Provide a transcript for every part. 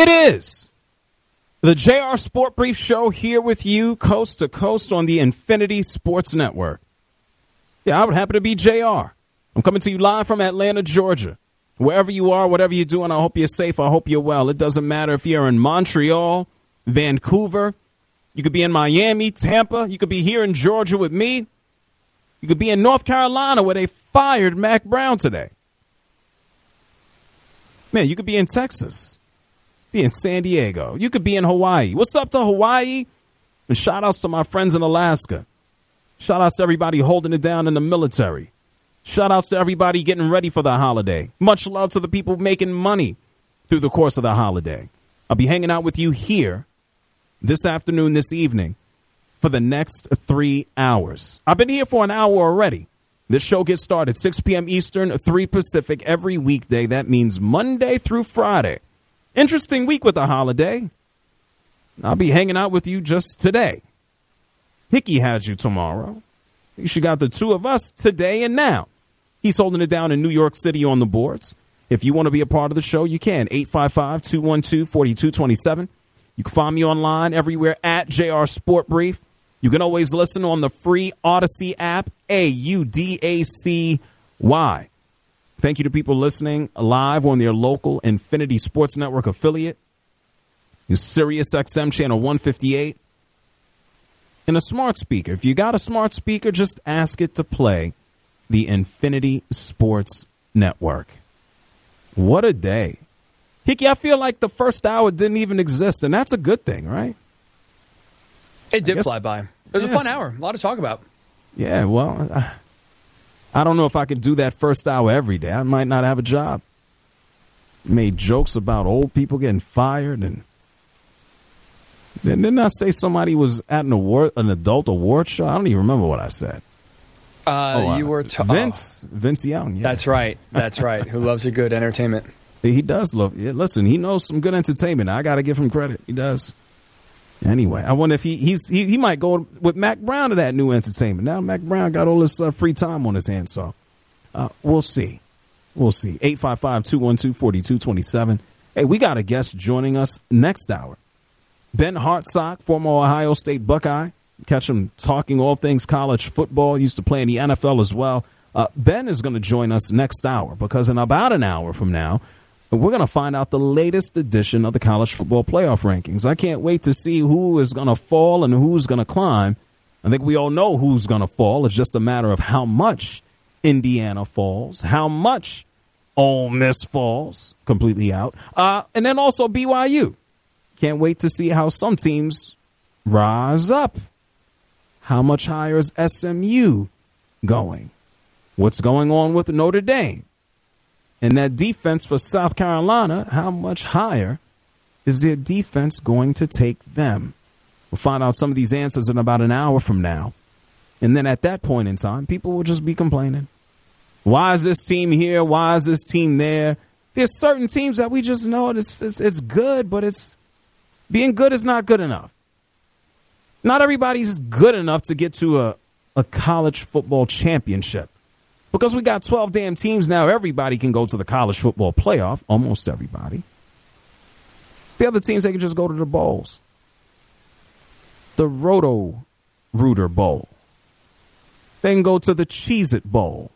It is the JR Sport Brief Show here with you coast to coast on the Infinity Sports Network. Yeah, I would happen to be JR. I'm coming to you live from Atlanta, Georgia. Wherever you are, whatever you're doing, I hope you're safe. I hope you're well. It doesn't matter if you're in Montreal, Vancouver. You could be in Miami, Tampa. You could be here in Georgia with me. You could be in North Carolina where they fired Mac Brown today. Man, you could be in Texas. Be in San Diego. You could be in Hawaii. What's up to Hawaii? And shout outs to my friends in Alaska. Shout outs to everybody holding it down in the military. Shout outs to everybody getting ready for the holiday. Much love to the people making money through the course of the holiday. I'll be hanging out with you here this afternoon, this evening, for the next 3 hours. I've been here for an hour already. This show gets started 6 p.m. Eastern, 3 Pacific every weekday. That means Monday through Friday. Interesting week with the holiday. I'll be hanging out with you just today. Hickey has you tomorrow. You got the two of us today and now. He's holding it down in New York City on the boards. If you want to be a part of the show, you can. 855-212-4227. You can find me online everywhere at JR Sport Brief. You can always listen on the free Odyssey app, AUDACY. Thank you to people listening live on their local Infinity Sports Network affiliate. Sirius XM channel 158. And a smart speaker. If you got a smart speaker, just ask it to play the Infinity Sports Network. What a day. Hickey, I feel like the first hour didn't even exist, and that's a good thing, right? It did fly by. It was a fun hour. A lot to talk about. Yeah, well, I don't know if I could do that first hour every day. I might not have a job. Made jokes about old people getting fired, and didn't I say somebody was at an adult award show? I don't even remember what I said. You were Vince Young. Yeah. That's right. That's right. Who loves a good entertainment? He does love. Listen, he knows some good entertainment. I got to give him credit. He does. Anyway, I wonder if he might go with Mac Brown to that new entertainment. Now Mac Brown got all this free time on his hands, so we'll see. We'll see. 855-212-4227. Hey, we got a guest joining us next hour. Ben Hartsock, former Ohio State Buckeye. Catch him talking all things college football. Used to play in the NFL as well. Ben is going to join us next hour because in about an hour from now, we're going to find out the latest edition of the college football playoff rankings. I can't wait to see who is going to fall and who's going to climb. I think we all know who's going to fall. It's just a matter of how much Indiana falls, how much Ole Miss falls completely out, and then also BYU. Can't wait to see how some teams rise up. How much higher is SMU going? What's going on with Notre Dame? And that defense for South Carolina, how much higher is their defense going to take them? We'll find out some of these answers in about an hour from now. And then at that point in time, people will just be complaining. Why is this team here? Why is this team there? There's certain teams that we just know it's good, but being good is not good enough. Not everybody's good enough to get to a college football championship. Because we got 12 damn teams now, everybody can go to the college football playoff. Almost everybody. The other teams, they can just go to the bowls. The Roto-Rooter Bowl. They can go to the Cheez-It Bowl.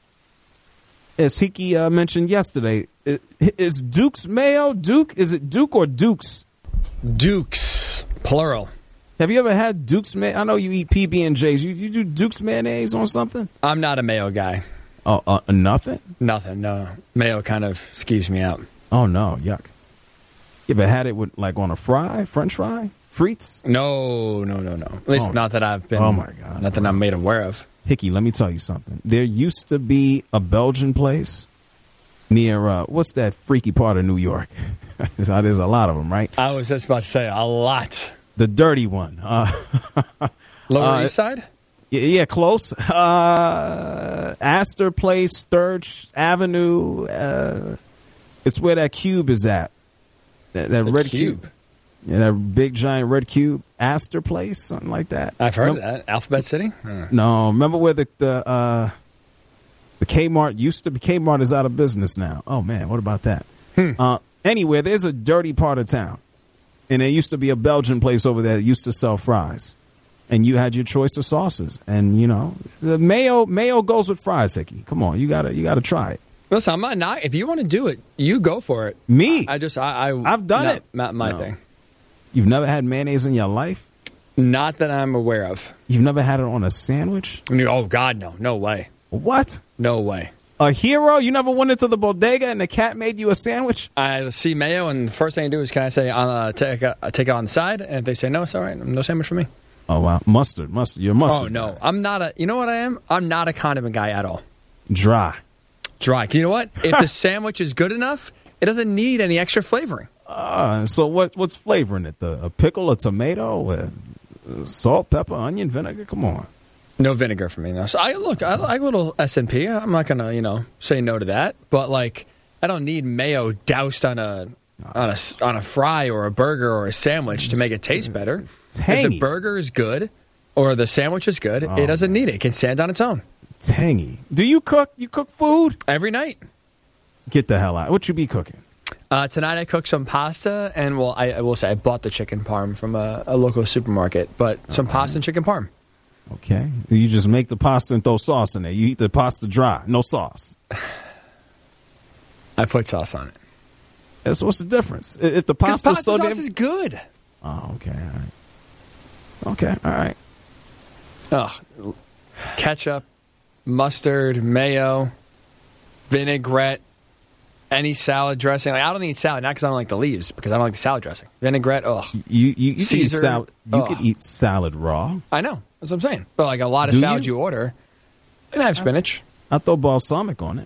As Hickey mentioned yesterday, is Duke's Mayo? Is it Duke or Dukes? Dukes, plural. Have you ever had Duke's mayonnaise? I know you eat PB&Js. You do Duke's mayonnaise on something? I'm not a mayo guy. Oh, nothing? Nothing, no. Mayo kind of skews me out. Oh, no, yuck. You ever had it with on a French fry? Frites? No. At least not that I've been. Oh, my God. Not that I'm made aware of. Hickey, let me tell you something. There used to be a Belgian place near, what's that freaky part of New York? There's a lot of them, right? I was just about to say, a lot. The dirty one. Lower East Side? Yeah, close. Astor Place, Sturge Avenue. It's where that cube is at. That red cube. Yeah, that big giant red cube. Astor Place, something like that. I've heard of that. Alphabet City? No, remember where the Kmart used to be? Kmart is out of business now. Oh, man, what about that? Anywhere, there's a dirty part of town. And there used to be a Belgian place over there that used to sell fries. And you had your choice of sauces. And, you know, the mayo goes with fries, Hickey. Come on, you gotta try it. Listen, I'm not. If you want to do it, you go for it. Me? I've done it. Not my thing. You've never had mayonnaise in your life? Not that I'm aware of. You've never had it on a sandwich? Oh, God, no. No way. What? No way. A hero? You never went into the bodega and the cat made you a sandwich? I see mayo, and the first thing I do is, can I say, take it on the side? And if they say no, it's all right. No sandwich for me. Oh, wow. Mustard. You're a mustard. Oh, no. guy. I'm not a, you know what I am? I'm not a condiment guy at all. Dry. You know what? If the sandwich is good enough, it doesn't need any extra flavoring. So what's flavoring it? A pickle, a tomato, salt, pepper, onion, vinegar? Come on. No vinegar for me. No. So I like a little S&P. I'm not gonna, say no to that. But like, I don't need mayo doused on a fry or a burger or a sandwich to make it taste better. Tangy. If the burger is good or the sandwich is good, it doesn't need it. It can stand on its own. Tangy. Do you cook? You cook food? Every night. Get the hell out. What you be cooking? Tonight I cooked some pasta, and I will say I bought the chicken parm from a local supermarket, but some pasta and chicken parm. Okay. You just make the pasta and throw sauce in there. You eat the pasta dry, no sauce. I put sauce on it. That's what's the difference. If the pasta sauce is good. Oh, okay. All right. Okay. All right. Oh, ketchup, mustard, mayo, vinaigrette, any salad dressing. Like, I don't eat salad, not because I don't like the leaves, because I don't like the salad dressing. Vinaigrette, You can eat Caesar, salad. You could eat salad raw. I know. That's what I'm saying. But like a lot of salads you order, and I have spinach. I throw balsamic on it.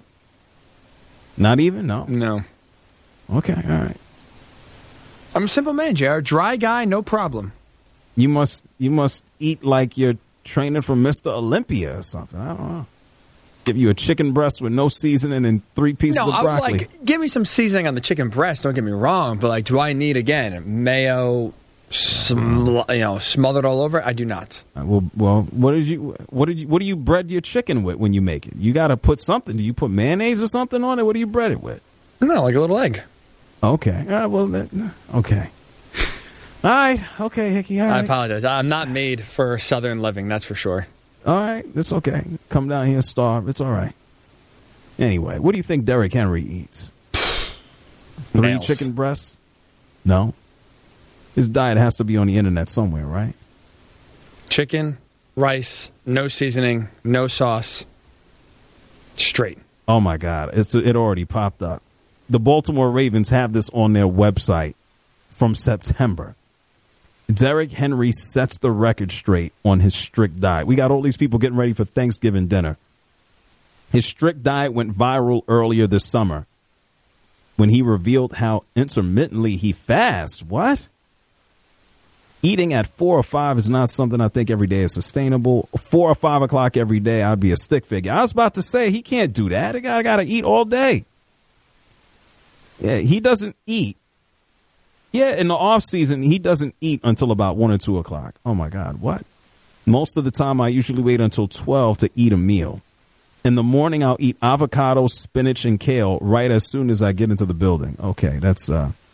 Not even? No. No. Okay. All right. I'm a simple man, JR. Dry guy, no problem. You must eat like you're training for Mr. Olympia or something. I don't know. Give you a chicken breast with no seasoning and 3 pieces of broccoli. Like, give me some seasoning on the chicken breast. Don't get me wrong, but like, do I need again mayo, smothered all over it? I do not. Well, what do you bread your chicken with when you make it? You got to put something. Do you put mayonnaise or something on it? What do you bread it with? No, like a little egg. Okay. Okay. All right. Okay, Hickey. All right. I apologize. I'm not made for Southern living, that's for sure. All right. It's okay. Come down here and starve. It's all right. Anyway, what do you think Derrick Henry eats? 3 Nails. chicken breasts? No. His diet has to be on the internet somewhere, right? Chicken, rice, no seasoning, no sauce. Straight. Oh, my God. It already popped up. The Baltimore Ravens have this on their website from September. Derrick Henry sets the record straight on his strict diet. We got all these people getting ready for Thanksgiving dinner. His strict diet went viral earlier this summer when he revealed how intermittently he fasts. What? Eating at 4 or 5 is not something I think every day is sustainable. 4 or 5 o'clock every day, I'd be a stick figure. I was about to say, he can't do that. The guy got to eat all day. Yeah, he doesn't eat. Yeah, in the off season, he doesn't eat until about 1 or 2 o'clock. Oh, my God. What? Most of the time, I usually wait until 12 to eat a meal. In the morning, I'll eat avocado, spinach, and kale right as soon as I get into the building. Okay, that's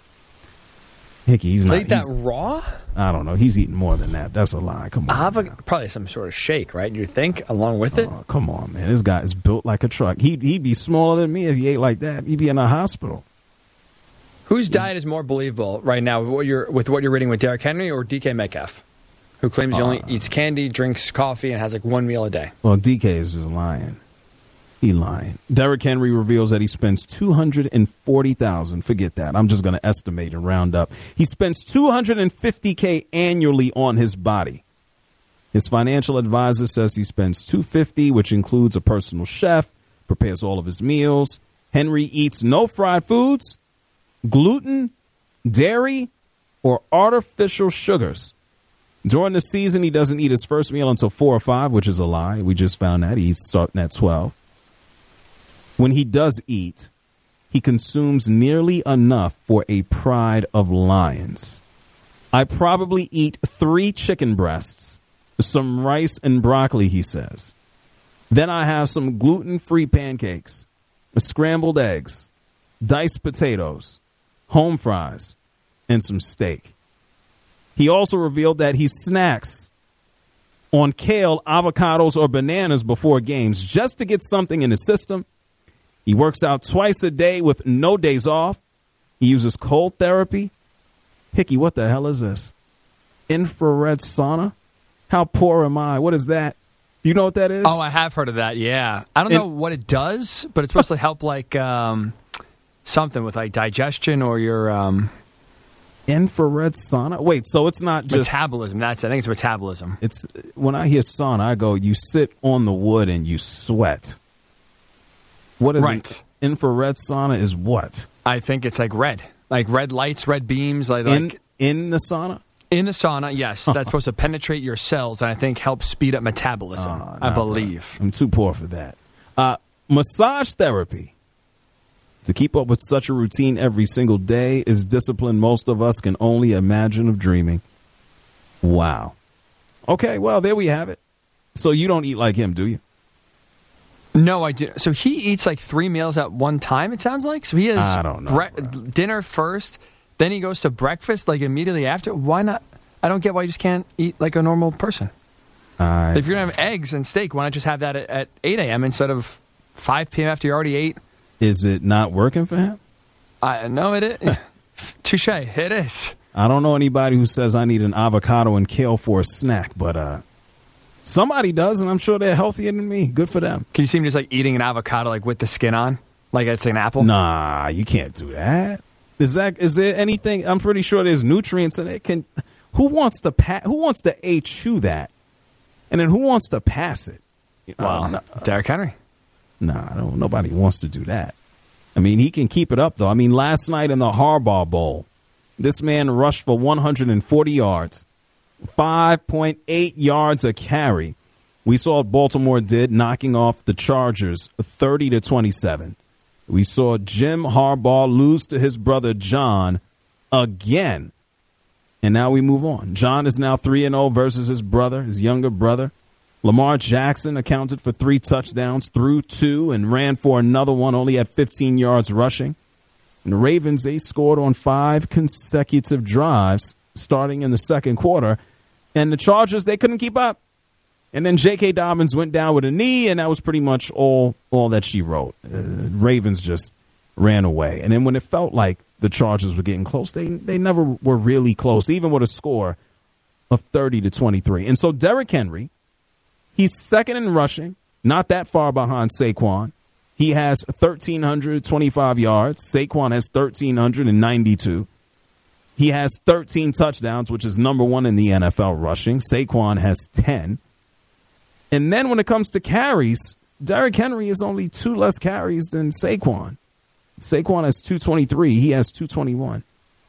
Hickey. He's not. Eat that raw? I don't know. He's eating more than that. That's a lie. Come on. Probably some sort of shake, right? You think, along with it? Oh, come on, man. This guy is built like a truck. He'd be smaller than me if he ate like that. He'd be in a hospital. Whose diet is more believable right now with what you're reading with Derrick Henry or DK Metcalf, who claims he only eats candy, drinks coffee, and has like 1 meal a day? Well, DK is just lying. He lying. Derrick Henry reveals that he spends $240,000. Forget that. I'm just going to estimate and round up. He spends $250K annually on his body. His financial advisor says he spends $250, which includes a personal chef, prepares all of his meals. Henry eats no fried foods, gluten, dairy, or artificial sugars. During the season, he doesn't eat his first meal until 4 or 5, which is a lie. We just found that. He eats starting at 12. When he does eat, he consumes nearly enough for a pride of lions. I probably eat 3 chicken breasts, some rice and broccoli, he says. Then I have some gluten-free pancakes, scrambled eggs, diced potatoes, home fries, and some steak. He also revealed that he snacks on kale, avocados, or bananas before games just to get something in his system. He works out twice a day with no days off. He uses cold therapy. Hickey, what the hell is this? Infrared sauna? How poor am I? What is that? Do you know what that is? Oh, I have heard of that, yeah. I don't know what it does, but it's supposed to help like something with like digestion or your... Infrared sauna? Wait, so it's not just... Metabolism, I think it's metabolism. It's when I hear sauna, I go, you sit on the wood and you sweat. What is it? Infrared sauna is what? I think it's like red lights, red beams. In the sauna? In the sauna, yes. That's supposed to penetrate your cells and I think help speed up metabolism, I believe. I'm too poor for that. Massage therapy. To keep up with such a routine every single day is discipline most of us can only imagine of dreaming. Wow. Okay, well, there we have it. So you don't eat like him, do you? No, I do. So he eats like 3 meals at one time, it sounds like? So he has I don't know, dinner first, then he goes to breakfast like immediately after. Why not? I don't get why you just can't eat like a normal person. If you're going to have eggs and steak, why not just have that at 8 a.m. instead of 5 p.m. after you already ate? Is it not working for him? No, it is. Touche. It is. I don't know anybody who says I need an avocado and kale for a snack, but somebody does, and I'm sure they're healthier than me. Good for them. Can you see him just like eating an avocado like with the skin on? Like it's an apple? Nah, you can't do that. Is there anything? I'm pretty sure there's nutrients in it. Who wants to chew that? And then who wants to pass it? Derrick Henry. Nah, nobody wants to do that. I mean, he can keep it up, though. I mean, last night in the Harbaugh Bowl, this man rushed for 140 yards, 5.8 yards a carry. We saw what Baltimore did, knocking off the Chargers 30-27. We saw Jim Harbaugh lose to his brother John again. And now we move on. John is now 3-0 versus his brother, his younger brother. Lamar Jackson accounted for 3 touchdowns, threw 2, and ran for another one, only at 15 yards rushing. And the Ravens, they scored on 5 consecutive drives starting in the second quarter. And the Chargers, they couldn't keep up. And then J.K. Dobbins went down with a knee, and that was pretty much all that she wrote. Ravens just ran away. And then when it felt like the Chargers were getting close, they never were really close, even with a score of 30-23. And so Derrick Henry, he's second in rushing, not that far behind Saquon. He has 1,325 yards. Saquon has 1,392. He has 13 touchdowns, which is number 1 in the NFL rushing. Saquon has 10. And then when it comes to carries, Derrick Henry is only 2 less carries than Saquon. Saquon has 223. He has 221.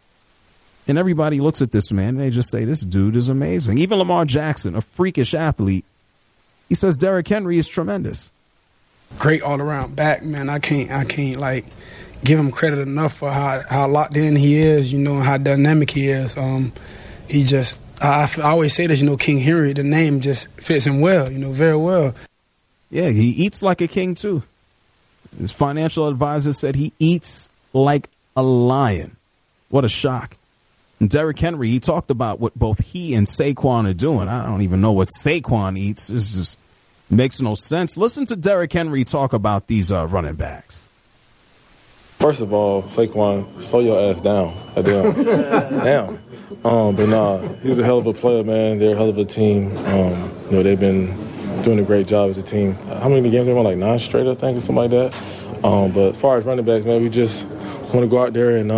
And everybody looks at this man and they just say, this dude is amazing. Even Lamar Jackson, a freakish athlete, he says Derrick Henry is tremendous. Great all-around back, man. I can't like give him credit enough for how locked in he is, and how dynamic he is. He just, I always say this, King Henry, the name just fits him well, very well. Yeah, he eats like a king too. His financial advisor said he eats like a lion. What a shock. And Derrick Henry, he talked about what both he and Saquon are doing. I don't even know what Saquon eats. This just makes no sense. Listen to Derrick Henry talk about these running backs. First of all, Saquon, slow your ass down. Down. But nah, he's a hell of a player, man. They're a hell of a team. They've been doing a great job as a team. How many games they won? Like 9 straight, I think, or something like that. But as far as running backs, man, we just want to go out there and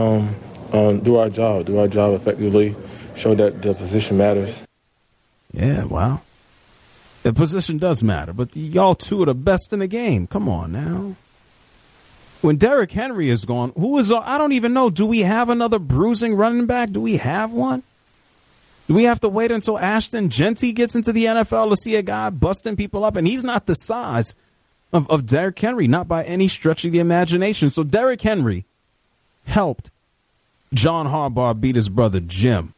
do our job effectively, show that the position matters. Yeah, wow. The position does matter, but y'all two are the best in the game. Come on now. When Derrick Henry is gone, who is? I don't even know. Do we have another bruising running back? Do we have one? Do we have to wait until Ashton Genty gets into the NFL to see a guy busting people up? And he's not the size of Derrick Henry, not by any stretch of the imagination. So Derrick Henry helped John Harbaugh beat his brother Jim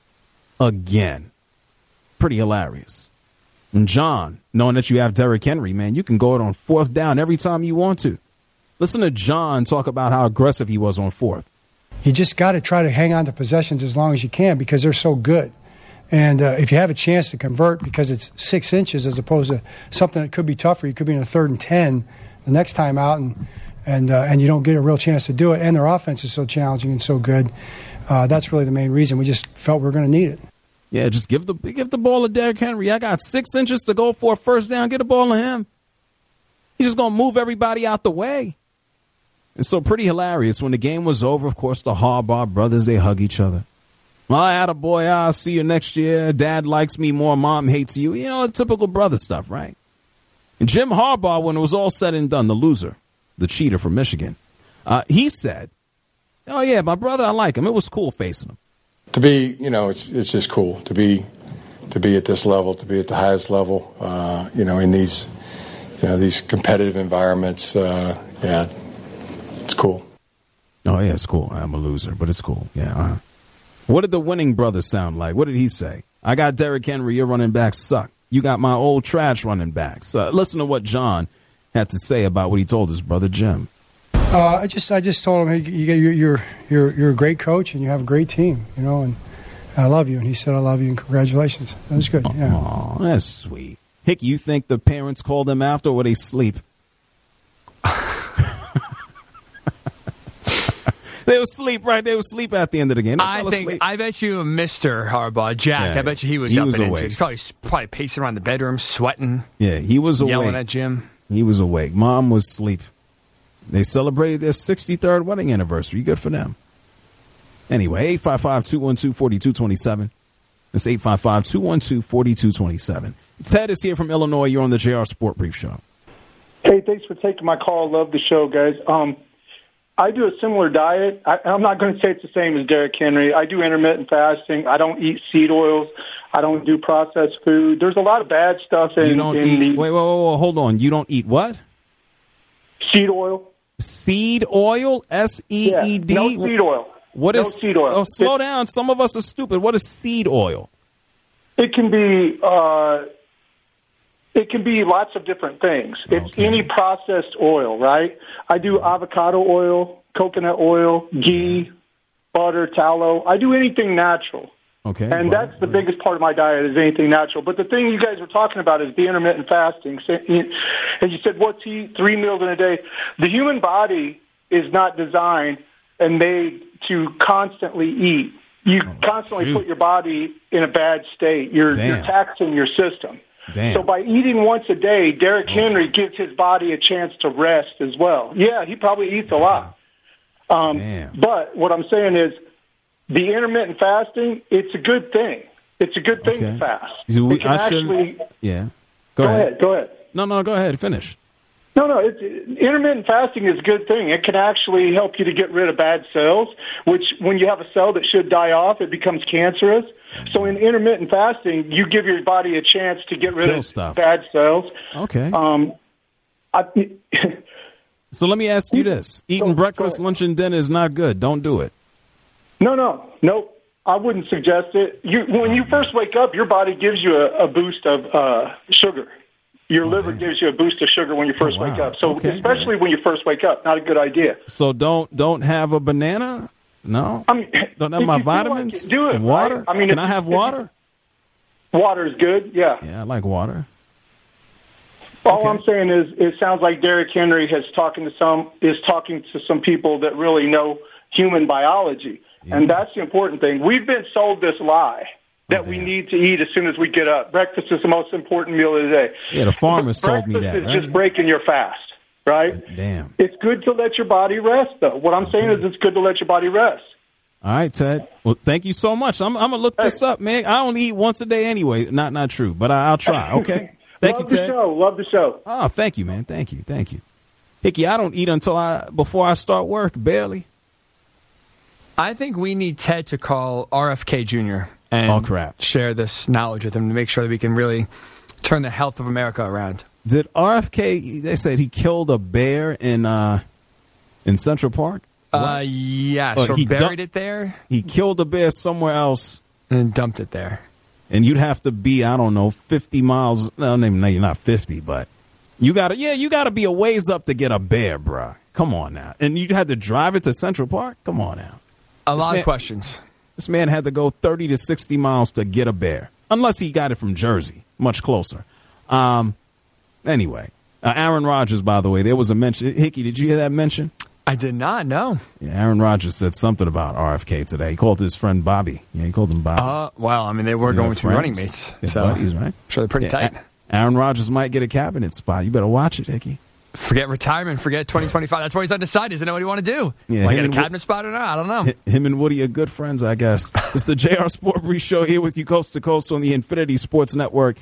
again. Pretty hilarious. And John, knowing that you have Derrick Henry, man, you can go it on 4th down every time you want to. Listen to John talk about how aggressive he was on 4th. you just got to try to hang on to possessions as long as you can because they're so good. And if you have a chance to convert because it's 6 inches as opposed to something that could be tougher, you could be in a 3rd and 10 the next time out, and you don't get a real chance to do it. And their offense is so challenging and so good. That's really the main reason. We just felt we were going to need it. Yeah, just give the ball to Derrick Henry. I got 6 inches to go for a first down. Get the ball to him. He's just going to move everybody out the way. And so pretty hilarious. When the game was over, of course, the Harbaugh brothers, they hug each other. Well, attaboy, I'll see you next year. Dad likes me more. Mom hates you. You know, typical brother stuff, right? And Jim Harbaugh, when it was all said and done, the loser, the cheater from Michigan, he said, oh, yeah, my brother, I like him. It was cool facing him. To be, it's just cool to be at this level, to be at the highest level, in these competitive environments. Yeah, it's cool. Oh, yeah, it's cool. I'm a loser, but it's cool. Yeah. What did the winning brother sound like? What did he say? I got Derrick Henry. Your running backs suck. You got my old trash running backs. Listen to what John had to say about what he told his brother Jim. I just told him, hey, you're a great coach and you have a great team, and I love you. And he said, I love you and congratulations. That was good. Yeah. Oh, that's sweet. Hick, you think the parents called them after or they sleep? They would sleep, right? They would sleep at the end of the game. I bet you Mr. Harbaugh, Jack, I bet you he was up and into it. He's probably pacing around the bedroom, sweating. Yeah, he was awake. Yelling at Jim. He was awake. Mom was asleep. They celebrated their 63rd wedding anniversary. Good for them. Anyway, 855-212-4227. It's 855-212-4227. Ted is here from Illinois. You're on the JR Sport Brief Show. Hey, thanks for taking my call. Love the show, guys. I do a similar diet. I'm not going to say it's the same as Derrick Henry. I do intermittent fasting. I don't eat seed oils. I don't do processed food. There's a lot of bad stuff in Wait, hold on. You don't eat what? Seed oil. Seed oil? SEED? Yeah, no seed oil. What is seed oil? Oh, slow down. Some of us are stupid. What is seed oil? It can be lots of different things. It's any processed oil, right? I do avocado oil, coconut oil, ghee, butter, tallow. I do anything natural. Okay. And that's the biggest part of my diet is anything natural. But the thing you guys were talking about is the intermittent fasting. And you said, what's 3 meals in a day? The human body is not designed and made to constantly eat. You constantly put your body in a bad state. You're taxing your system. Damn. So by eating once a day, Derrick Henry gives his body a chance to rest as well. Yeah, he probably eats a lot. But what I'm saying is the intermittent fasting, it's a good thing. It's a good thing to fast. Go ahead. Go ahead. No, go ahead. Finish. No, intermittent fasting is a good thing. It can actually help you to get rid of bad cells, which when you have a cell that should die off, it becomes cancerous. So in intermittent fasting, you give your body a chance to get rid of bad cells. Okay. So let me ask you this. Eating breakfast, lunch, and dinner is not good. Don't do it. No. I wouldn't suggest it. When you first wake up, your body gives you a boost of sugar. Your liver gives you a boost of sugar when you first wake up. So especially when you first wake up, not a good idea. So don't have a banana? No? Don't have my vitamins? Do it. And water? Right? Can I have water? Water is good, yeah. Yeah, I like water. All I'm saying is it sounds like Derrick Henry is talking to some people that really know human biology. Yeah. And that's the important thing. We've been sold this lie that we need to eat as soon as we get up. Breakfast is the most important meal of the day. Yeah, the farmers told me that, right? Breakfast is just breaking your fast, right? Damn. It's good to let your body rest, though. What I'm saying is it's good to let your body rest. All right, Ted. Well, thank you so much. I'm going to look this up, man. I only eat once a day anyway. Not true, but I'll try, okay? Thank you, Ted. Love the show. Oh, thank you, man. Thank you. Hickey, I don't eat before I start work, barely. I think we need Ted to call RFK Jr. and share this knowledge with him to make sure that we can really turn the health of America around. Did RFK, they said he killed a bear in Central Park? Yes, or he buried it there. He killed a bear somewhere else. And dumped it there. And you'd have to be, 50 miles. No, you're not 50, but you got to be a ways up to get a bear, bruh. Come on now. And you had to drive it to Central Park? Come on now. A lot of questions. This man had to go 30 to 60 miles to get a bear, unless he got it from Jersey, much closer. Anyway, Aaron Rodgers, by the way, there was a mention. Hickey, did you hear that mention? I did not know. Yeah, Aaron Rodgers said something about RFK today. He called his friend Bobby. Yeah, he called him Bobby. Well, I mean, they were going to be running mates. So buddies, right? I'm sure they're pretty tight. Aaron Rodgers might get a cabinet spot. You better watch it, Hickey. Forget retirement. Forget 2025. That's why he's undecided. He doesn't know what he want to do. Yeah, Want to get a cabinet spot or not? I don't know. Him and Woody are good friends, I guess. It's the JR Sport Brief Show here with you coast to coast on the Infinity Sports Network.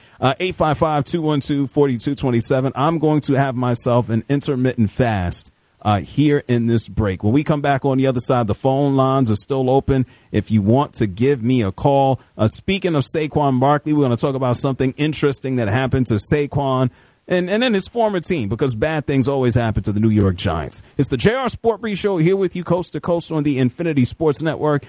855-212-4227. I'm going to have myself an intermittent fast here in this break. When we come back on the other side, the phone lines are still open. If you want to give me a call. Speaking of Saquon Barkley, we're going to talk about something interesting that happened to Saquon and then his former team, because bad things always happen to the New York Giants. It's the JR Sport Brief Show here with you coast to coast on the Infinity Sports Network.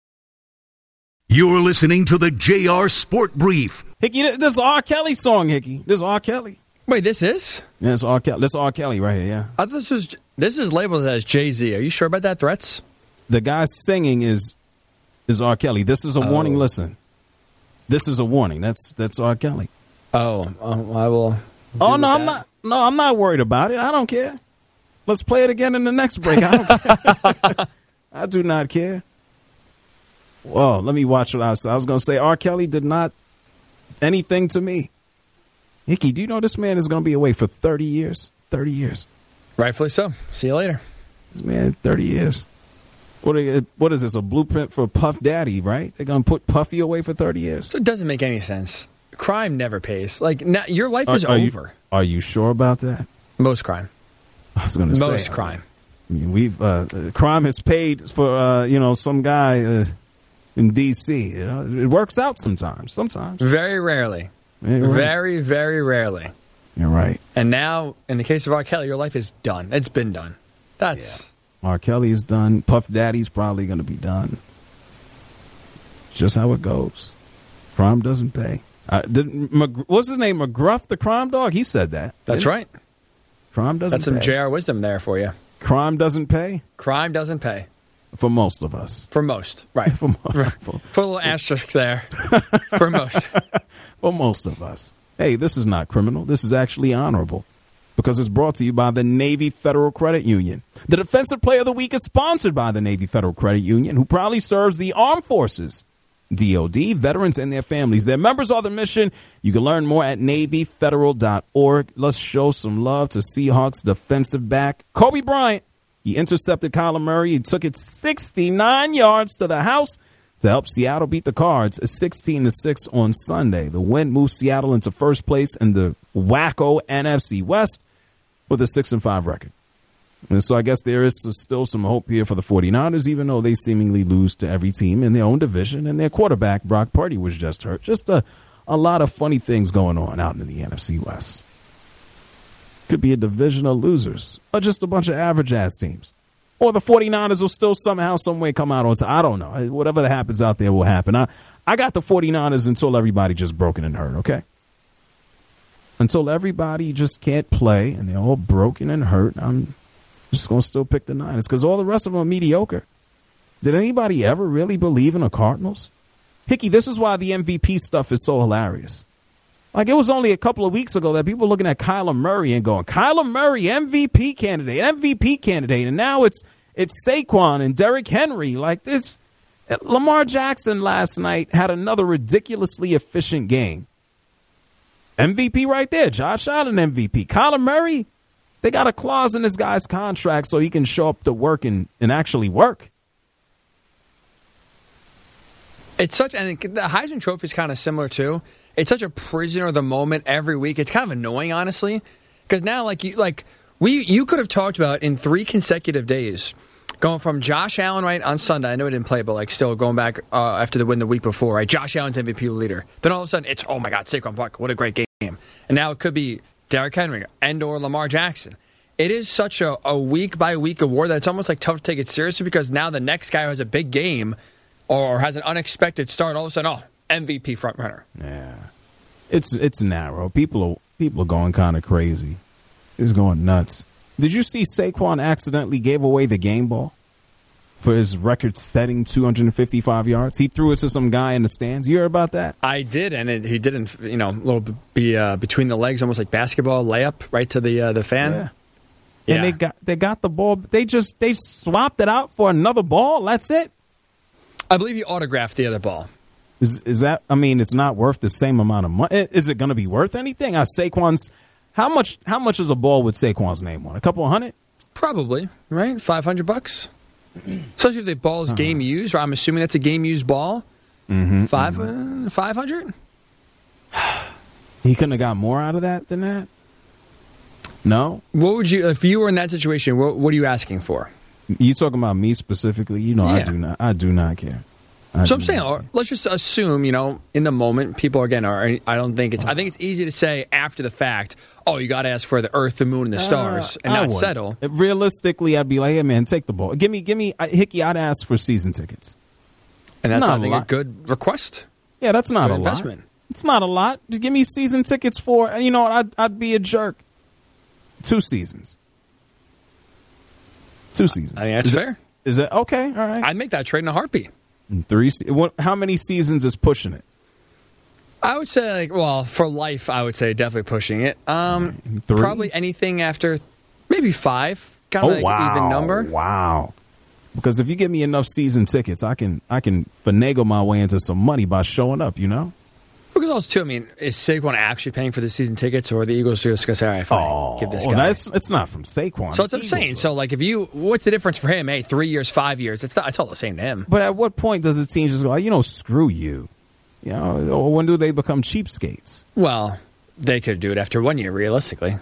You're listening to the JR Sport Brief. Hickey, this is R. Kelly song, Hickey. This is R. Kelly. Wait, this is? Yeah, it's R. Kelly. This is R. Kelly right here, yeah. I thought this is labeled as Jay-Z. Are you sure about that, Threats? The guy singing is R. Kelly. This is a warning. Listen. This is a warning. That's R. Kelly. I will... Oh, no, I'm not worried about it. I don't care. Let's play it again in the next break. I don't care. I do not care. Well, let me watch what I was going to say. R. Kelly did not anything to me. Hickey, do you know this man is going to be away for 30 years? 30 years. Rightfully so. See you later. This man, 30 years. What is this, a blueprint for Puff Daddy, right? They're going to put Puffy away for 30 years? So it doesn't make any sense. Crime never pays. Like, now, your life is over. Are you sure about that? Most crime. I was going to say. Most crime. I mean, we've crime has paid for some guy in D.C. You know, it works out sometimes. Very rarely. Yeah, right. Very, very rarely. You're right. And now, in the case of R. Kelly, your life is done. It's been done. That's R. Kelly is done. Puff Daddy's probably going to be done. Just how it goes. Crime doesn't pay. What's his name? McGruff, the crime dog? He said that. That's right. Crime doesn't pay. That's some JR wisdom there for you. Crime doesn't pay? Crime doesn't pay. For most of us. For most, right. For most. Put a little asterisk there. For most. For most of us. Hey, this is not criminal. This is actually honorable. Because it's brought to you by the Navy Federal Credit Union. The Defensive Player of the Week is sponsored by the Navy Federal Credit Union, who proudly serves the armed forces, DOD, veterans, and their families. Their members are the mission. You can learn more at NavyFederal.org. Let's show some love to Seahawks defensive back Kobe Bryant. He intercepted Kyler Murray. He took it 69 yards to the house to help Seattle beat the Cards 16-6 on Sunday. The win moved Seattle into first place in the wacko NFC West with a 6-5 record. And so I guess there is still some hope here for the 49ers, even though they seemingly lose to every team in their own division. And their quarterback, Brock Purdy, was just hurt. Just a lot of funny things going on out in the NFC West. Could be a division of losers or just a bunch of average-ass teams. Or the 49ers will still somehow, some way come out on top. I don't know. Whatever that happens out there will happen. I got the 49ers until everybody just broken and hurt, okay? Until everybody just can't play and they're all broken and hurt, I'm just going to still pick the Niners because all the rest of them are mediocre. Did anybody ever really believe in the Cardinals? Hickey, this is why the MVP stuff is so hilarious. Like, it was only a couple of weeks ago that people were looking at Kyler Murray and going, Kyler Murray, MVP candidate. And now it's Saquon and Derrick Henry. Like this, Lamar Jackson last night had another ridiculously efficient game. MVP right there. Josh Allen MVP. Kyler Murray, they got a clause in this guy's contract so he can show up to work and actually work. It's such, and the Heisman Trophy is kind of similar too. It's such a prisoner of the moment every week. It's kind of annoying, honestly, because now, you could have talked about in 3 consecutive days, going from Josh Allen right on Sunday. I know he didn't play, but still going back after the win the week before, right? Josh Allen's MVP leader. Then all of a sudden, it's oh my God, Saquon Barkley, what a great game, and now it could be Derrick Henry and/or Lamar Jackson. It is such a week by week award that it's almost tough to take it seriously because now the next guy who has a big game or has an unexpected start, all of a sudden, MVP front runner. Yeah, it's narrow. People are going kind of crazy. It's going nuts. Did you see Saquon accidentally gave away the game ball for his record-setting 255 yards. He threw it to some guy in the stands. You heard about that? I did, and he didn't. A little bit between the legs, almost like basketball layup, right to the fan. Yeah. Yeah. And they got the ball. They swapped it out for another ball. That's it. I believe he autographed the other ball. Is that? I mean, it's not worth the same amount of money. Is it going to be worth anything? Saquon's. How much is a ball with Saquon's name on? A couple of $100? Probably, right? $500. Especially if the ball is game used, or I'm assuming that's a game used ball. Mm-hmm. 500. He couldn't have got more out of that than that. No. What would you, if you were in that situation? What are you asking for? You talking about me specifically? Yeah. I do not care. So I'm saying, let's just assume, in the moment, people again are. I think it's easy to say after the fact. Oh, you got to ask for the earth, the moon, and the stars, and not settle. Realistically, I'd be like, hey man, take the ball. Give me, Hickey. I'd ask for season tickets. And that's I think a good request. Yeah, that's not a investment. Lot. It's not a lot. Just give me season tickets for. You know what? I'd be a jerk. 2 seasons. 2 seasons. I think that's fair. Is it okay? All right. I'd make that trade in a heartbeat. 3. How many seasons is pushing it? I would say, for life, I would say definitely pushing it. 3? Probably anything after maybe 5. Kind of even number. Wow. Because if you give me enough season tickets, I can finagle my way into some money by showing up. Because also, too, is Saquon actually paying for the season tickets, or are the Eagles just going to say, all right, fine, give this guy? It's not from Saquon. So that's what I'm saying. So, what's the difference for him? Hey, 3 years, 5 years. It's all the same to him. But at what point does the team just go, screw you? Or when do they become cheapskates? Well, they could do it after 1 year, realistically.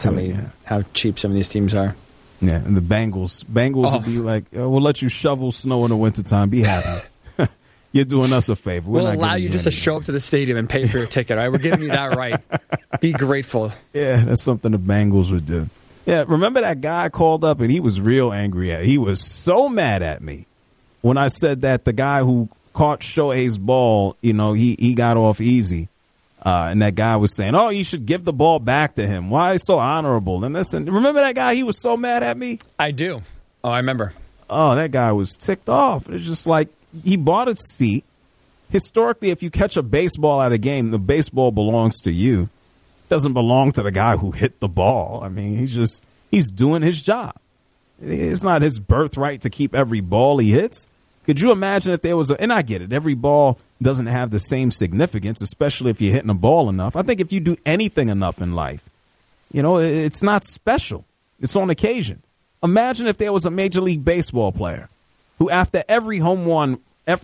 How cheap some of these teams are. Yeah, and the Bengals would be like, we'll let you shovel snow in the wintertime. Be happy. You're doing us a favor. We'll allow you just to show up to the stadium and pay for your ticket. All right, we're giving you that right. Be grateful. Yeah, that's something the Bengals would do. Yeah, remember that guy called up and he was real angry at. He was so mad at me when I said that the guy who caught Shohei's ball, he got off easy. And that guy was saying, "Oh, you should give the ball back to him. Why is so honorable?" And listen, remember that guy? He was so mad at me. I do. Oh, I remember. Oh, that guy was ticked off. It's just like. He bought a seat. Historically, if you catch a baseball at a game, the baseball belongs to you. It doesn't belong to the guy who hit the ball. He's doing his job. It's not his birthright to keep every ball he hits. Could you imagine if there was and I get it, every ball doesn't have the same significance, especially if you're hitting a ball enough. I think if you do anything enough in life, it's not special. It's on occasion. Imagine if there was a Major League Baseball player who after every home run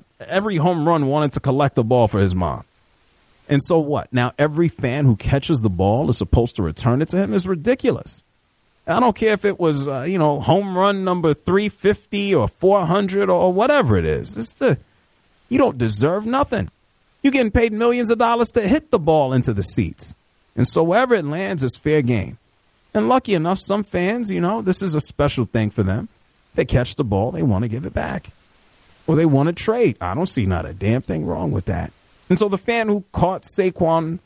wanted to collect the ball for his mom. And so what? Now every fan who catches the ball is supposed to return it to him is ridiculous. I don't care if it was, home run number 350 or 400 or whatever it is. You don't deserve nothing. You're getting paid millions of dollars to hit the ball into the seats. And so wherever it lands is fair game. And lucky enough, some fans, this is a special thing for them. They catch the ball, they want to give it back. Or they want to trade. I don't see not a damn thing wrong with that. And so the fan who caught Saquon,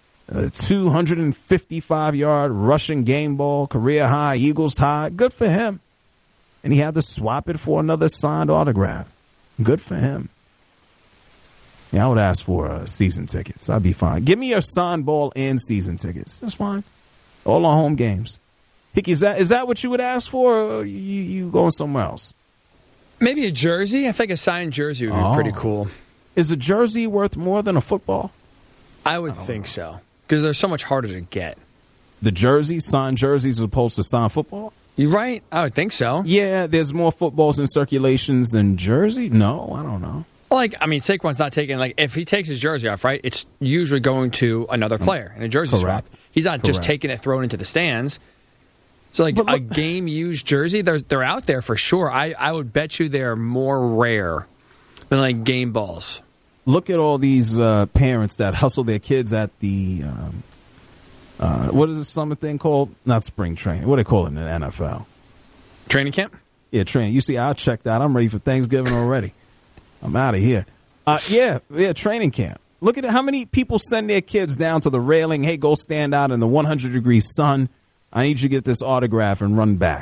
255-yard rushing game ball, career high, Eagles high, good for him. And he had to swap it for another signed autograph. Good for him. Yeah, I would ask for season tickets. I'd be fine. Give me your signed ball and season tickets. That's fine. All on home games. Hickey, is that what you would ask for, or you going somewhere else? Maybe a jersey. I think a signed jersey would be pretty cool. Is a jersey worth more than a football? I would think so, because they're so much harder to get. The jerseys, signed jerseys, as opposed to signed football? You're right. I would think so. Yeah, there's more footballs in circulations than jersey? No, I don't know. Saquon's not taking, if he takes his jersey off, right, it's usually going to another player in a jersey swap. He's not just taking it, throwing it into the stands. So, a game-used jersey, they're out there for sure. I would bet you they're more rare than, game balls. Look at all these parents that hustle their kids at the, what is the summer thing called? Not spring training. What do they call it in the NFL? Training camp? Yeah, training. You see, I checked out. I'm ready for Thanksgiving already. I'm out of here. Yeah, training camp. Look at it. How many people send their kids down to the railing? Hey, go stand out in the 100-degree sun. I need you to get this autograph and run back.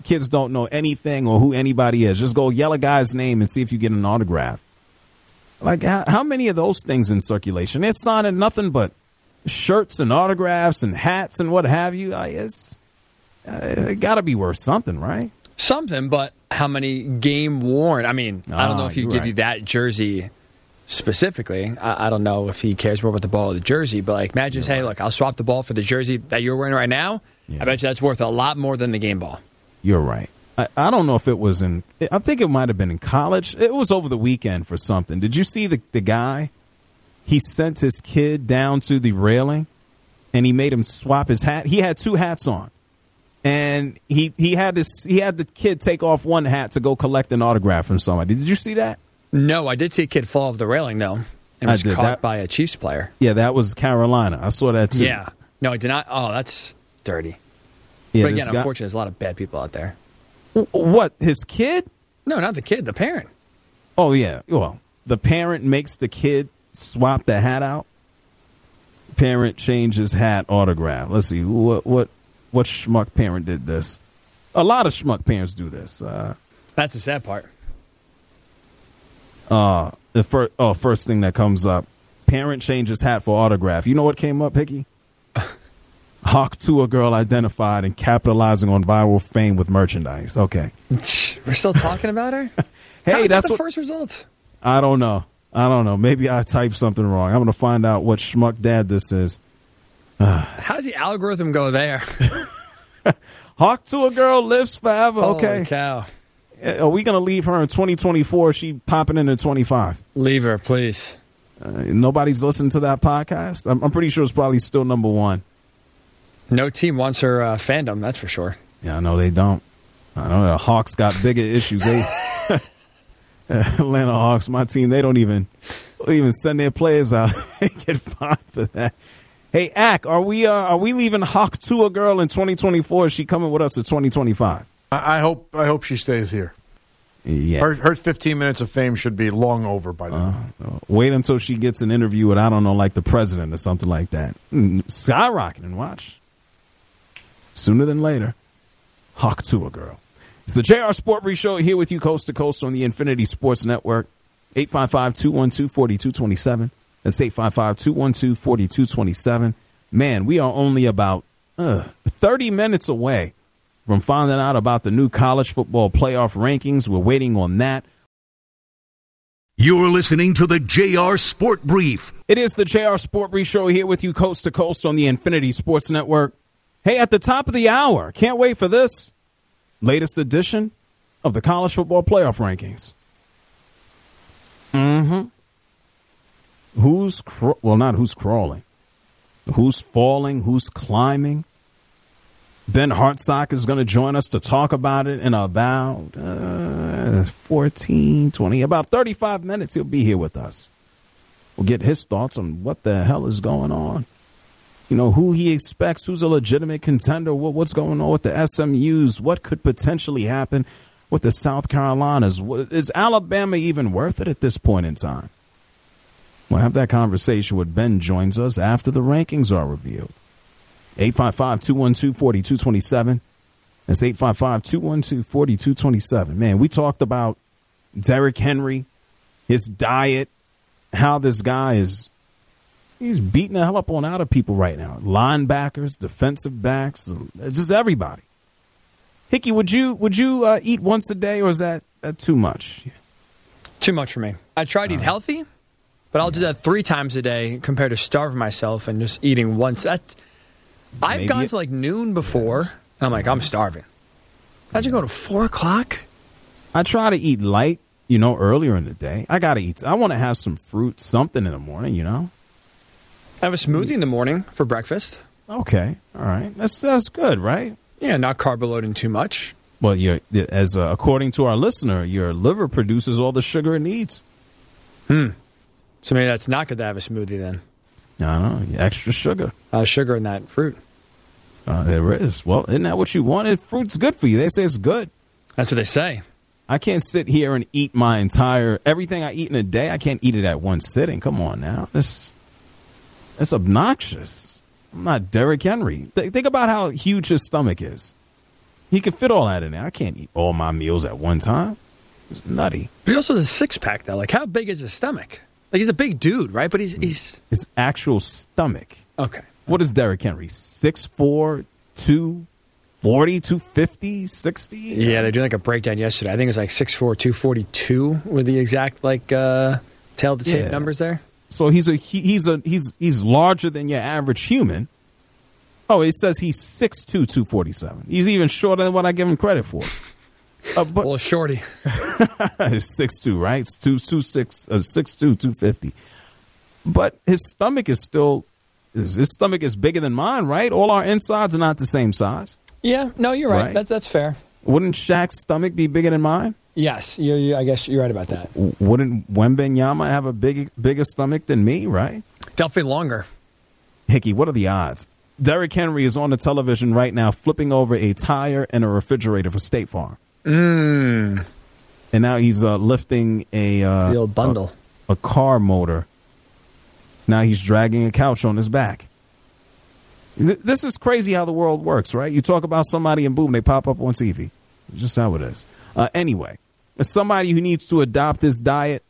kids don't know anything or who anybody is. Just go yell a guy's name and see if you get an autograph. Like, how many of those things in circulation? They're signing nothing but shirts and autographs and hats and what have you. It got to be worth something, right? Something, but how many game worn? I mean, I don't know if he'd give you that jersey specifically. I don't know if he cares more about the ball or the jersey, but like, imagine, hey, look, I'll swap the ball for the jersey that you're wearing right now. Yeah. I bet you that's worth a lot more than the game ball. You're right. I don't know if it was I think it might have been in college. It was over the weekend for something. Did you see the guy? He sent his kid down to the railing, and he made him swap his hat. He had 2 hats on, and he had the kid take off one hat to go collect an autograph from somebody. Did you see that? No, I did see a kid fall off the railing though, and was caught by a Chiefs player. Yeah, that was Carolina. I saw that too. Yeah, no, I did not. Oh, that's dirty. Yeah, but again, unfortunately, there's a lot of bad people out there. What, his kid? No, not the kid, the parent. Oh, yeah. Well, the parent makes the kid swap the hat out. Parent changes hat autograph. Let's see. What schmuck parent did this? A lot of schmuck parents do this. That's the sad part. First thing that comes up. Parent changes hat for autograph. You know what came up, Hickey? Hawk Tua girl identified and capitalizing on viral fame with merchandise. Okay. We're still talking about her? Hey, that's the first result. I don't know. Maybe I typed something wrong. I'm going to find out what schmuck dad this is. How does the algorithm go there? Hawk Tua girl lives forever. Holy okay. Cow. Are we going to leave her in 2024? She popping into 25. Leave her, please. Nobody's listening to that podcast? I'm pretty sure it's probably still number 1. No team wants her fandom, that's for sure. Yeah, I know they don't. I know the Hawks got bigger issues. Atlanta Hawks, my team, they don't even send their players out and get fined for that. Hey, Ack, are we leaving Hawk Tua girl in 2024? Is she coming with us to 2025? I hope she stays here. Yeah. Her 15 minutes of fame should be long over by then. Wait until she gets an interview with, I don't know, like the president or something like that. Skyrocketing, watch. Sooner than later, Hawk Tua girl. It's the JR Sport Brief Show here with you coast to coast on the Infinity Sports Network. 855-212-4227. That's 855-212-4227. Man, we are only about 30 minutes away from finding out about the new college football playoff rankings. We're waiting on that. You're listening to the JR Sport Brief. It is the JR Sport Brief Show here with you coast to coast on the Infinity Sports Network. Hey, at the top of the hour, can't wait for this latest edition of the college football playoff rankings. Not who's crawling. Who's falling, who's climbing. Ben Hartsock is going to join us to talk about it in about 35 minutes. He'll be here with us. We'll get his thoughts on what the hell is going on. You know, who he expects, who's a legitimate contender, what's going on with the SMUs, what could potentially happen with the South Carolinas. Is Alabama even worth it at this point in time? We'll have that conversation when Ben joins us after the rankings are revealed. 855-212-4227. That's 855-212-4227. Man, we talked about Derrick Henry, his diet, how this guy he's beating the hell up on out of people right now. Linebackers, defensive backs, just everybody. Hickey, would you eat once a day, or is that too much? Too much for me. I try to eat healthy, but I'll do that 3 times a day compared to starving myself and just eating once. I've gone to like noon before, and I'm like, I'm starving. How'd you go to 4 o'clock? I try to eat light, earlier in the day. I got to eat. I want to have some fruit, something in the morning, I have a smoothie in the morning for breakfast. Okay, all right. That's good, right? Yeah, not carb loading too much. Well, according to our listener, your liver produces all the sugar it needs. So maybe that's not good to have a smoothie then. No, extra sugar. Sugar in that fruit. There is. Well, isn't that what you wanted? Fruit's good for you. They say it's good. That's what they say. I can't sit here and eat everything I eat in a day. I can't eat it at one sitting. Come on now. That's obnoxious. I'm not Derrick Henry. Think about how huge his stomach is. He can fit all that in there. I can't eat all my meals at one time. It's nutty. But he also has a six-pack, though. Like, how big is his stomach? Like, he's a big dude, right? But he's... His actual stomach. Okay. What is Derrick Henry? 6'4", 240, 250, 60? Yeah, they're doing like a breakdown yesterday. I think it was like 6'4", 242 were the exact like tail to tape numbers there. So he's larger than your average human. Oh, it says he's 6'2", 247. He's even shorter than what I give him credit for. But, well, shorty. 6'2", right? It's 6'2", 250. But his stomach is still... His stomach is bigger than mine, right? All our insides are not the same size. Yeah, no, you're right. That's fair. Wouldn't Shaq's stomach be bigger than mine? Yes, I guess you're right about that. Wouldn't Wembanyama have a bigger stomach than me, right? Definitely longer. Hickey, what are the odds? Derrick Henry is on the television right now flipping over a tire and a refrigerator for State Farm. And now he's lifting the old bundle. A car motor. Now he's dragging a couch on his back. This is crazy how the world works, right? You talk about somebody and boom, they pop up on TV. It's just how it is. Anyway, as somebody who needs to adopt this diet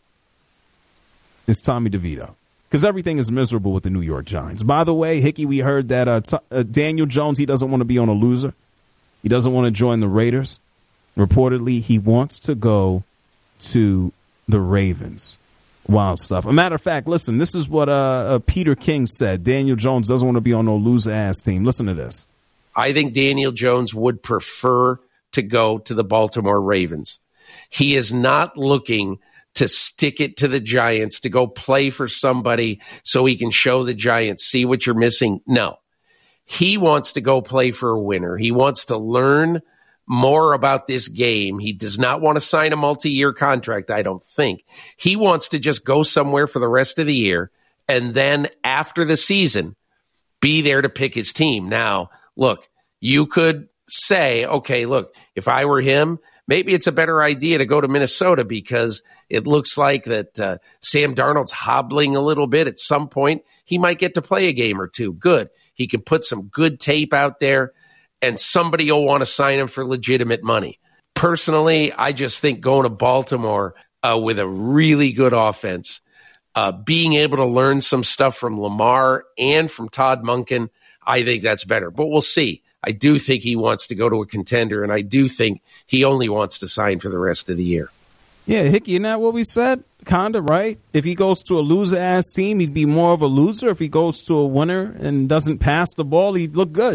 is Tommy DeVito. Because everything is miserable with the New York Giants. By the way, Hickey, we heard that Daniel Jones, he doesn't want to be on a loser. He doesn't want to join the Raiders. Reportedly, he wants to go to the Ravens. Wild stuff. A matter of fact, listen, this is what Peter King said. Daniel Jones doesn't want to be on no loser-ass team. Listen to this. I think Daniel Jones would prefer to go to the Baltimore Ravens. He is not looking to stick it to the Giants, to go play for somebody so he can show the Giants, see what you're missing. No. He wants to go play for a winner. He wants to learn more about this game. He does not want to sign a multi-year contract, I don't think. He wants to just go somewhere for the rest of the year and then after the season be there to pick his team. Now, look, you could say, okay, look, if I were him, maybe it's a better idea to go to Minnesota because it looks like that Sam Darnold's hobbling a little bit. At some point, he might get to play a game or two. Good. He can put some good tape out there, and somebody will want to sign him for legitimate money. Personally, I just think going to Baltimore with a really good offense, being able to learn some stuff from Lamar and from Todd Monken, I think that's better. But we'll see. I do think he wants to go to a contender, and I do think he only wants to sign for the rest of the year. Yeah, Hickey, isn't that what we said? Kinda, right? If he goes to a loser-ass team, he'd be more of a loser. If he goes to a winner and doesn't pass the ball, he'd look good.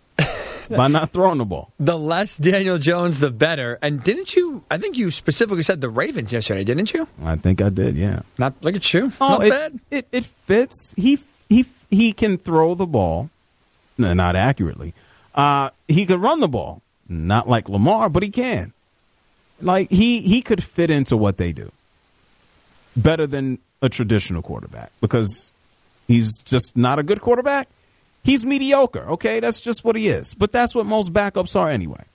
By not throwing the ball. The less Daniel Jones, the better. And didn't you, I think you specifically said the Ravens yesterday, didn't you? I think I did, yeah. Look at you. Oh, not bad. It fits. He can throw the ball. No, not accurately. He could run the ball. Not like Lamar, but he can. Like, he could fit into what they do. Better than a traditional quarterback. Because he's just not a good quarterback. He's mediocre, okay? That's just what he is. But that's what most backups are anyway.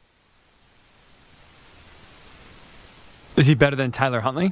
Is he better than Tyler Huntley?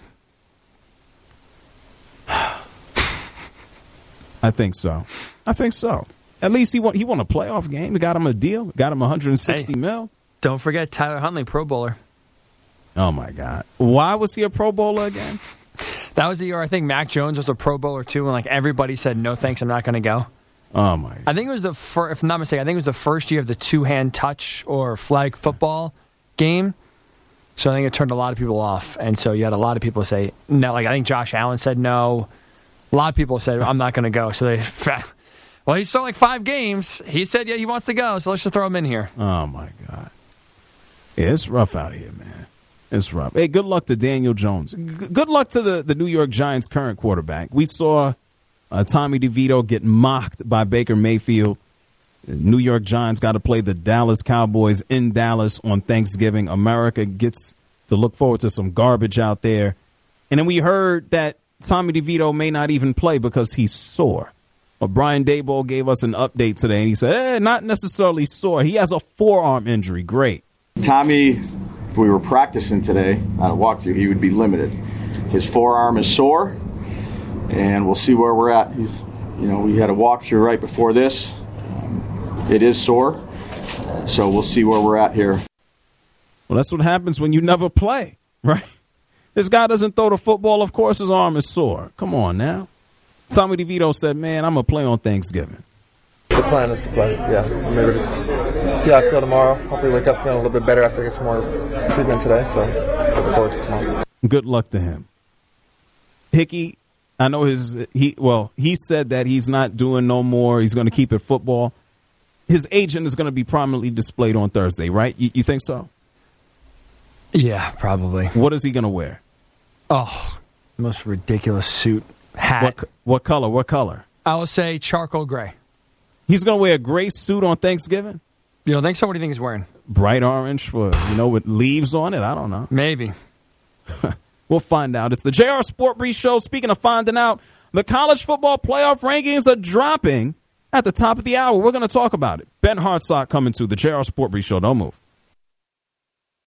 I think so. At least he won a playoff game. We got him a deal. We got him $160 million. Don't forget Tyler Huntley, Pro Bowler. Oh, my God. Why was he a Pro Bowler again? That was the year I think Mac Jones was a Pro Bowler, too, and like everybody said, no thanks, I'm not going to go. Oh, my God. I think it was if I'm not mistaken, I think it was the first year of the two-hand touch or flag football game. So I think it turned a lot of people off. And so you had a lot of people say no. Like I think Josh Allen said no. A lot of people said, I'm not going to go. So well, he stole like 5 games. He said, yeah, he wants to go. So let's just throw him in here. Oh, my God. Yeah, it's rough out here, man. It's rough. Hey, good luck to Daniel Jones. Good luck to the New York Giants' current quarterback. We saw Tommy DeVito get mocked by Baker Mayfield. The New York Giants got to play the Dallas Cowboys in Dallas on Thanksgiving. America gets to look forward to some garbage out there. And then we heard that Tommy DeVito may not even play because he's sore. Well, Brian Daboll gave us an update today, and he said, not necessarily sore. He has a forearm injury. Great. Tommy, if we were practicing today on a walkthrough, he would be limited. His forearm is sore. And we'll see where we're at. We had a walkthrough right before this. It is sore, so we'll see where we're at here. Well, that's what happens when you never play, right? This guy doesn't throw the football. Of course, his arm is sore. Come on now. Tommy DeVito said, man, I'm going to play on Thanksgiving. The plan is to play, yeah. Maybe just see how I feel tomorrow. Hopefully wake up feeling a little bit better after I get some more treatment today. So looking forward to tomorrow. Good luck to him. Hickey, I know he said that he's not doing no more. He's going to keep it football. His agent is going to be prominently displayed on Thursday, right? You think so? Yeah, probably. What is he going to wear? Oh, most ridiculous suit, hat. What color? What color? I will say charcoal gray. He's going to wear a gray suit on Thanksgiving? You don't think so? What do you think he's wearing? Bright orange with leaves on it? I don't know. Maybe. We'll find out. It's the JR Sport Brief Show. Speaking of finding out, the college football playoff rankings are dropping at the top of the hour. We're going to talk about it. Ben Hartsock coming to the JR Sport Brief Show. Don't move.